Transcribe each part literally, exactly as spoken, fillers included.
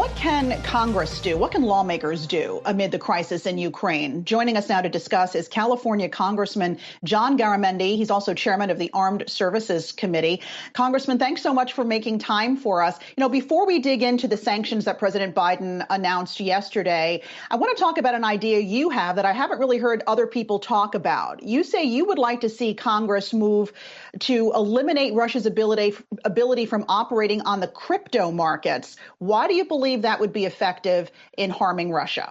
What can Congress do? What can lawmakers do amid the crisis in Ukraine? Joining us now to discuss is California Congressman John Garamendi. He's also chairman of the Armed Services Committee. Congressman, thanks so much for making time for us. You know, before we dig into the sanctions that President Biden announced yesterday, I want to talk about an idea you have that I haven't really heard other people talk about. You say you would like to see Congress move to eliminate Russia's ability, ability from operating on the crypto markets. Why do you believe that would be effective in harming Russia?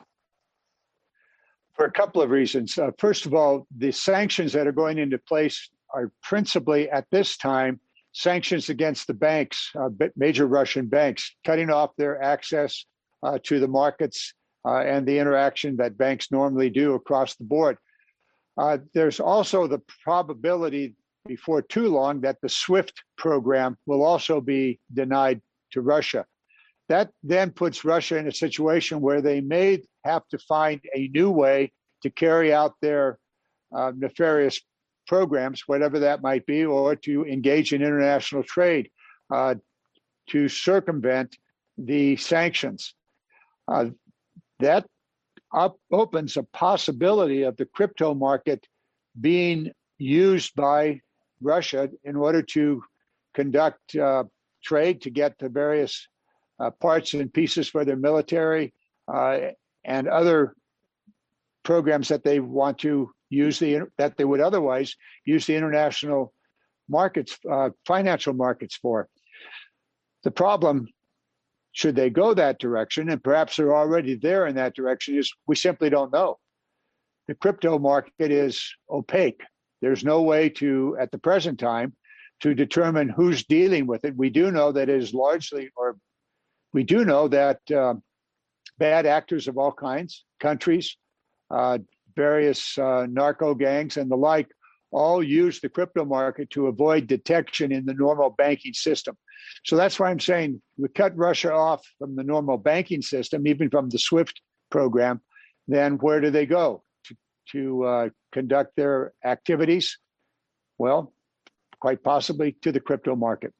For a couple of reasons. Uh, first of all, the sanctions that are going into place are principally at this time sanctions against the banks, uh, major Russian banks, cutting off their access uh, to the markets uh, and the interaction that banks normally do across the board. Uh, there's also the probability before too long that the SWIFT program will also be denied to Russia. That then puts Russia in a situation where they may have to find a new way to carry out their uh, nefarious programs, whatever that might be, or to engage in international trade uh, to circumvent the sanctions. Uh, that up opens a possibility of the crypto market being used by Russia in order to conduct uh, trade, to get the various uh, parts and pieces for their military uh, and other programs that they want to use the that they would otherwise use the international markets, uh, financial markets for. The problem, should they go that direction, and perhaps they're already there in that direction, is we simply don't know. The crypto market is opaque. There's no way to, at the present time, to determine who's dealing with it. We do know that it is largely, or we do know that uh, bad actors of all kinds, countries, uh, various uh, narco gangs and the like, all use the crypto market to avoid detection in the normal banking system. So that's why I'm saying we cut Russia off from the normal banking system, even from the SWIFT program, then where do they go to, to uh, conduct their activities? Well, quite possibly to the crypto market.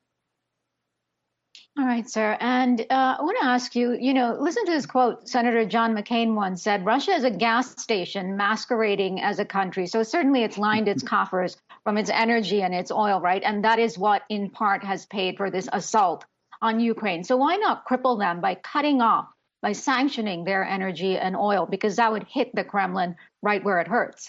All right, sir. And uh, I want to ask you, you know, listen to this quote. Senator John McCain once said, Russia is a gas station masquerading as a country. So certainly it's lined its coffers from its energy and its oil, right? And that is what in part has paid for this assault on Ukraine. So why not cripple them by cutting off, by sanctioning their energy and oil? Because that would hit the Kremlin right where it hurts.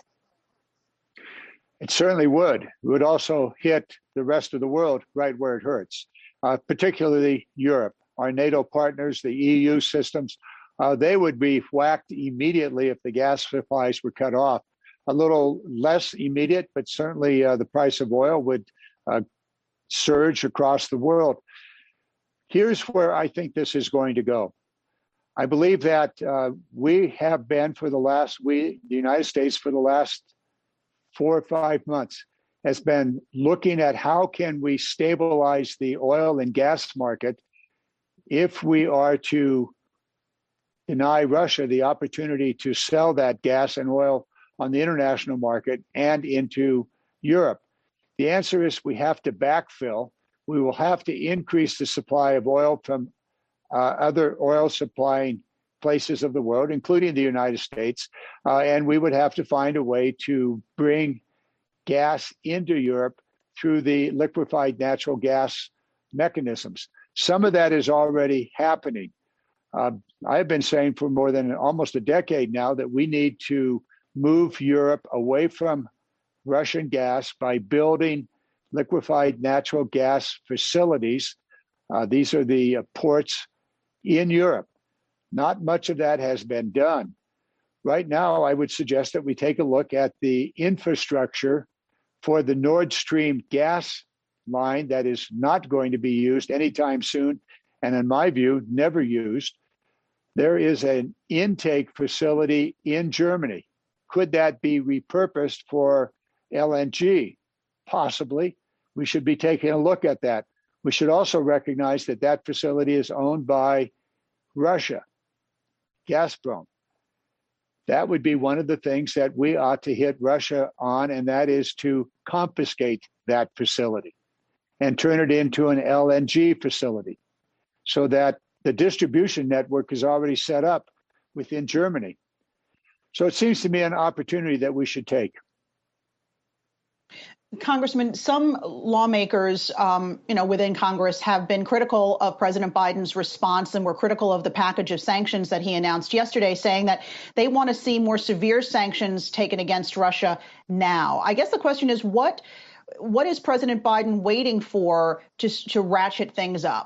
It certainly would. It would also hit the rest of the world right where it hurts. Uh, particularly Europe, our NATO partners, the E U systems, uh, they would be whacked immediately if the gas supplies were cut off. A little less immediate, but certainly uh, the price of oil would uh, surge across the world. Here's where I think this is going to go. I believe that uh, we have been for the last, we, the United States, for the last four or five months, has been looking at how can we stabilize the oil and gas market if we are to deny Russia the opportunity to sell that gas and oil on the international market and into Europe. The answer is we have to backfill. We will have to increase the supply of oil from uh, other oil supplying places of the world, including the United States, uh, and we would have to find a way to bring gas into Europe through the liquefied natural gas mechanisms. Some of that is already happening. Uh, I've been saying for more than almost a decade now that we need to move Europe away from Russian gas by building liquefied natural gas facilities. Uh, these are the uh, ports in Europe. Not much of that has been done. Right now, I would suggest that we take a look at the infrastructure for the Nord Stream gas line that is not going to be used anytime soon, and in my view, never used. There is an intake facility in Germany. Could that be repurposed for L N G? Possibly. We should be taking a look at that. We should also recognize that that facility is owned by Russia, Gazprom. That would be one of the things that we ought to hit Russia on, and that is to confiscate that facility and turn it into an L N G facility so that the distribution network is already set up within Germany. So it seems to me an opportunity that we should take. Congressman, some lawmakers, um, you know, within Congress have been critical of President Biden's response and were critical of the package of sanctions that he announced yesterday, saying that they want to see more severe sanctions taken against Russia now. I guess the question is, what what is President Biden waiting for to, to ratchet things up?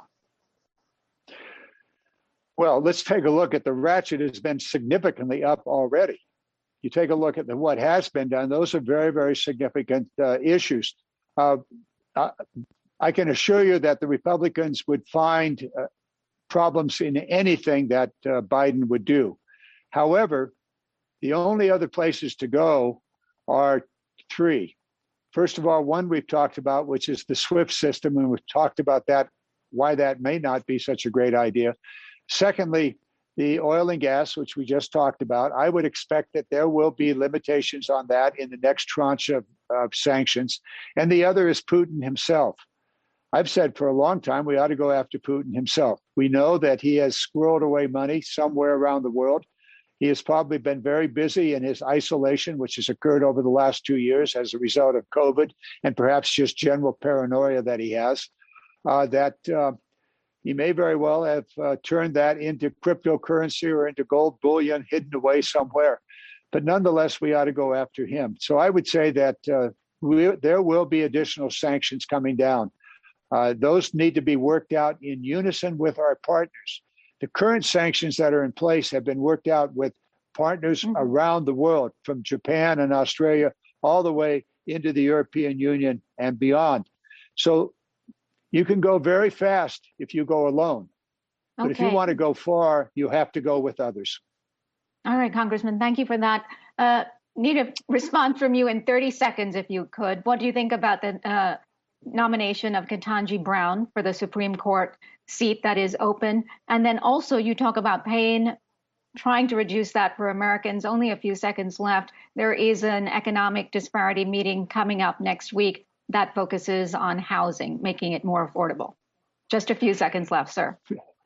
Well, let's take a look at the ratchet has been significantly up already. You take a look at the, what has been done. Those are very, very significant uh, issues. Uh, I, I can assure you that the Republicans would find uh, problems in anything that uh, Biden would do. However, the only other places to go are three. First of all, one we've talked about, which is the SWIFT system, and we've talked about that, why that may not be such a great idea. Secondly, the oil and gas, which we just talked about. I would expect that there will be limitations on that in the next tranche of, of sanctions. And the other is Putin himself. I've said for a long time we ought to go after Putin himself. We know that he has squirreled away money somewhere around the world. He has probably been very busy in his isolation, which has occurred over the last two years as a result of COVID and perhaps just general paranoia that he has, uh, that uh, he may very well have uh, turned that into cryptocurrency or into gold bullion hidden away somewhere. But nonetheless, we ought to go after him. So I would say that uh, we, there will be additional sanctions coming down. Uh, those need to be worked out in unison with our partners. The current sanctions that are in place have been worked out with partners mm-hmm. around the world, from Japan and Australia all the way into the European Union and beyond. So you can go very fast if you go alone. But okay. if you want to go far, you have to go with others. All right, Congressman, thank you for that. Uh, need a response from you in thirty seconds, if you could. What do you think about the uh, nomination of Ketanji Brown for the Supreme Court seat that is open? And then also you talk about pain, trying to reduce that for Americans. Only a few seconds left. There is an economic disparity meeting coming up next week that focuses on housing, making it more affordable. Just a few seconds left, sir.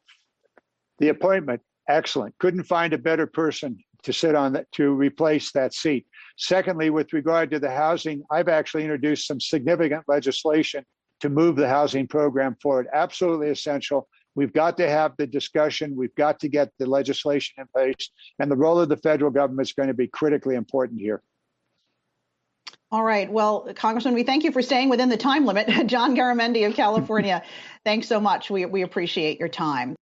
The appointment, excellent. Couldn't find a better person to sit on that, to replace that seat. Secondly, with regard to the housing, I've actually introduced some significant legislation to move the housing program forward. Absolutely essential. We've got to have the discussion. We've got to get the legislation in place. And the role of the federal government is going to be critically important here. All right. Well, Congressman, we thank you for staying within the time limit. John Garamendi of California, thanks so much. We, we appreciate your time.